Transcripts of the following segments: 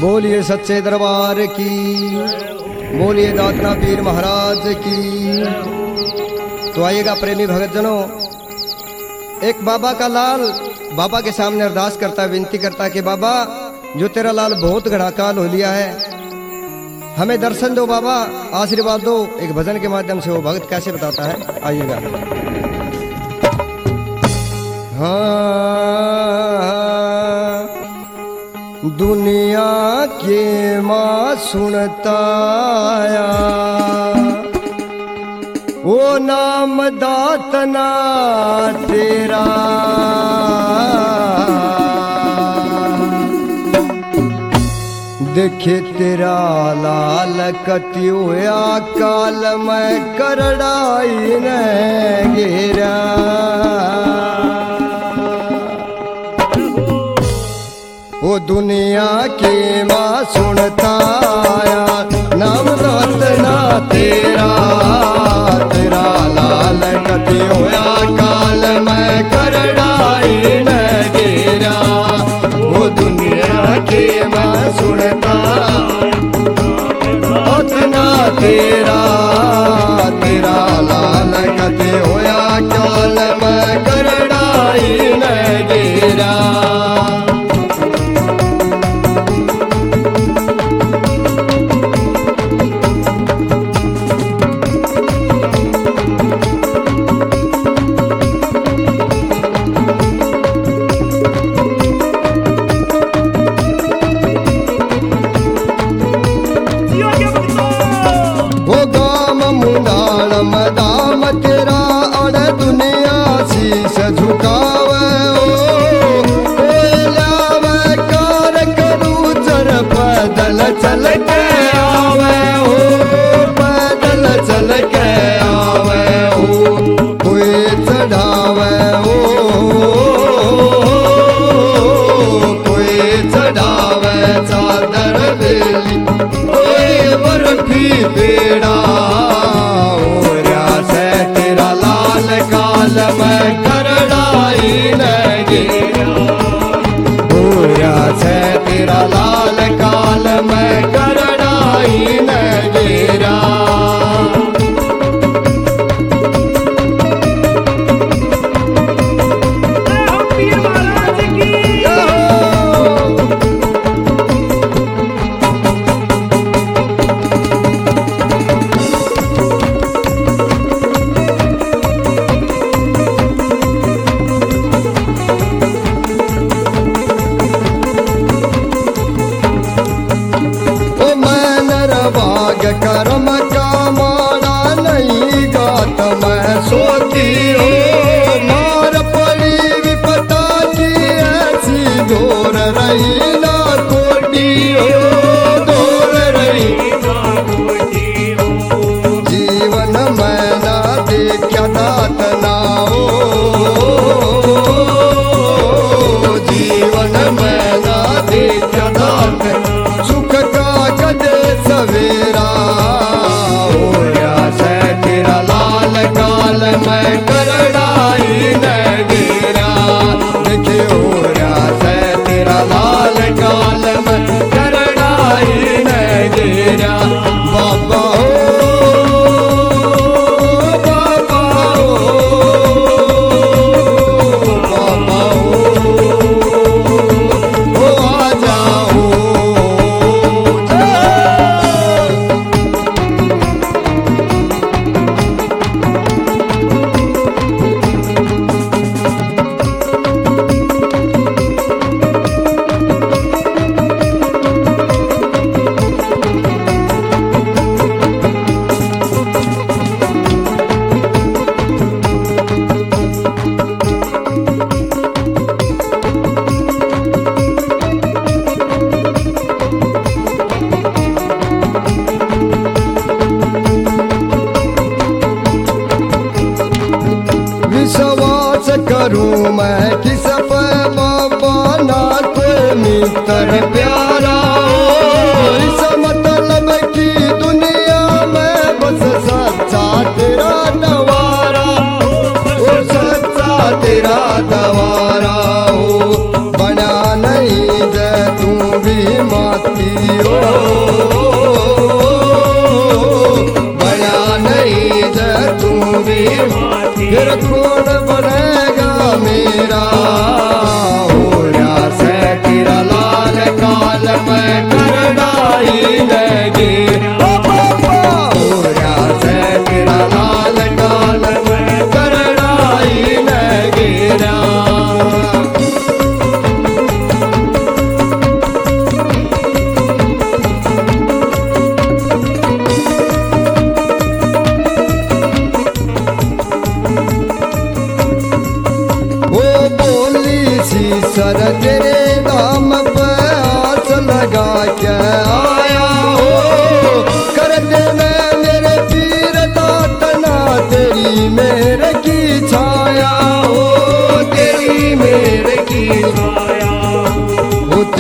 बोलिए सच्चे दरबार की, बोलिए दातना पीर महाराज की। तो आइएगा प्रेमी भगत जनों, एक बाबा का लाल बाबा के सामने अरदास करता है, विनती करता है कि बाबा जो तेरा लाल बहुत घड़ा काल हो लिया है, हमें दर्शन दो बाबा, आशीर्वाद दो। एक भजन के माध्यम से वो भक्त कैसे बताता है, आइएगा। हाँ दुनिया के माँ सुनता आया, वो नाम दातना तेरा, देखे तेरा लाल कति होया काल में करड़ाई न गिरा। वो दुनिया की माँ सुनता आया, नाम दातना तेरा, तेरा लाल कति होया काल में करड़ाई न गिरा। वो दुनिया की माँ सुनता दातना तेरा, तेरा लाल कति होया काल में करड़ाई न गिरा। दाम तेरा और दुनिया शीश झुकावे, लावे कार करू चर पैदल चल के आवे हो, पैदल चल के आवे हो, कोई चढ़ावे हो, कोई चढ़ावे चादर बेली, कोई बर्फी बेड़ा। काल में करड़ाई न गिरा, पूरा से तेरा लाल काल में करड़ाई न गिरा। पीर महाराज की कर्म का मारा नहीं गात मैं सोती हो, मार पड़ी विपता की ऐसी दूर रही ना कोटी हो, दूर रही ना कोटी हो। जीवन में ना देखा दात ना हो, जीवन में ना देखा दात, सुख का कदे सवेरा। काल में करड़ाई न गिरा, देखे हो रहा है तेरा लाल काल में करड़ाई न गिरा। बाबा हो, बाबा हो, बाबा हो आ जाओ। विश्वास करूं मैं किस पे बाबा, ना कोई मित्र प्यारा हो, इस मतलब की दुनिया में बस सच्चा तेरा दवारा हो, सच्चा तेरा दवारा हो। बना नहीं दे तू भी माती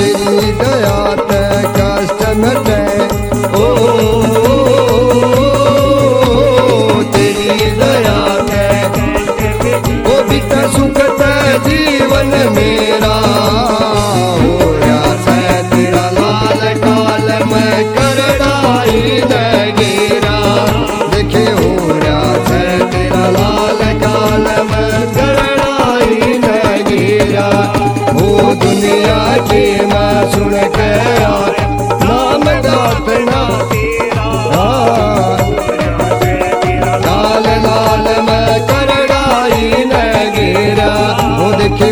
तेरी दया ते कष्ट मिटे ओ तेरी दया ते ओ बीता सुख ते जीवन मेरा होया से तेरा लाल काल मैं करड़ाई नगेरा देखे होया से तेरा लाल काल मैं करड़ाई नगेरा ओ दुनिया की मैं सुन के नाम दातना लाल लाल मैं करड़ाई नगेरा ओ देखे